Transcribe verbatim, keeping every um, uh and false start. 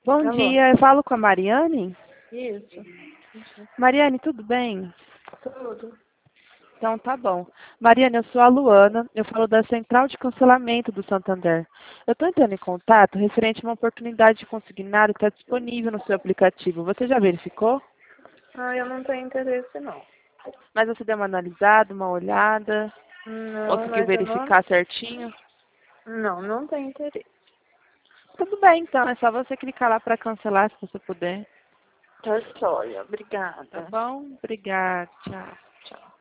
Bom Alô? dia, eu falo com a Mariane. Isso. Mariane, tudo bem? Tudo. Então tá bom. Mariane, eu sou a Luana, eu falo da Central de Cancelamento do Santander. Eu estou entrando em contato referente a uma oportunidade de consignado que está disponível no seu aplicativo. Você já verificou? Ah, eu não tenho interesse, não. Mas você deu uma analisada, uma olhada? Não, Conseguiu mas eu não... verificar certinho? Não, não tenho interesse. Tudo bem, então. É só você clicar lá para cancelar, se você puder. Tá, olha, Tá obrigada. bom? Obrigada. Tchau. Tchau.